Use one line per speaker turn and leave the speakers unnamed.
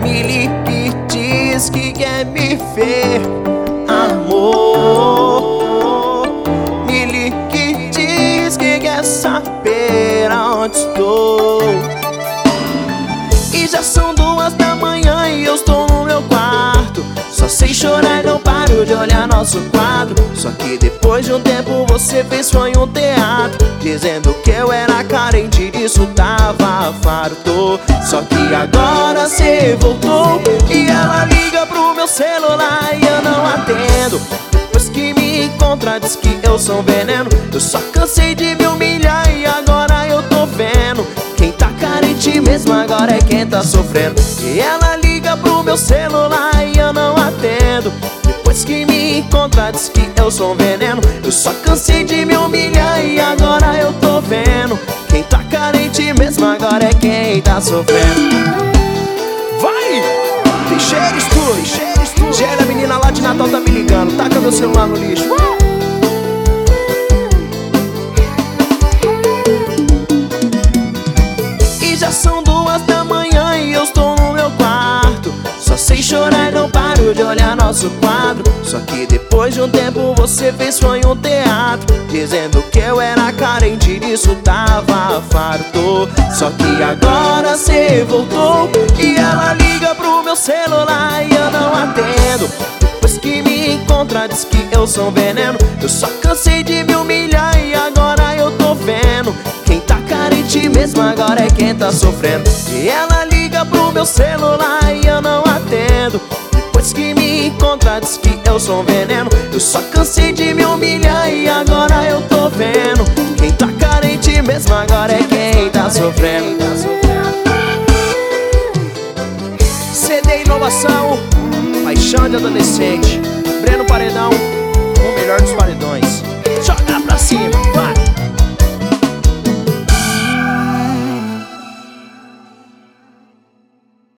Me liga e diz que quer me ver, amor. Me liga e diz que quer saber aonde estou. E já são 2 da manhã e eu estou no meu quarto. Só sei chorar e não paro de olhar nosso quadro. Só que depois de um tempo você fez foi um teatro, dizendo que eu era carente, disso tava farto. Só que agora cê voltou e ela liga pro meu celular e eu não atendo. Depois que me encontra diz que eu sou um veneno. Eu só cansei de me humilhar e agora eu tô vendo. Quem tá carente mesmo agora é quem tá sofrendo. E ela liga pro meu celular e eu não atendo. Depois que me encontra diz que eu sou um veneno. Eu só cansei de me humilhar e agora eu tô vendo. Quem tá carente mesmo agora é quem tá sofrendo. Vai! Teixeira Studio. Gera, a menina lá de Natal tá me ligando. Taca meu celular no lixo. E já são 2 da manhã e eu estou no meu quarto. Só sei chorar e não paro de olhar nosso quadro. Só que depois de um tempo você fez foi um teatro, dizendo que eu era carente, disso tava farto. Só que agora cê voltou e ela liga pro meu celular e eu não atendo. Depois que me encontra diz que eu sou um veneno. Eu só cansei de me humilhar e agora eu tô vendo. Quem tá carente mesmo agora é quem tá sofrendo. E ela liga pro meu celular e eu não atendo. Depois que me encontra diz que eu sou um veneno. Eu só cansei de me humilhar e agora eu tô vendo. Quem tá carente mesmo agora é quem tá sofrendo. CD Inovação, Paixão de Adolescente, Breno Paredão, o melhor dos paredões.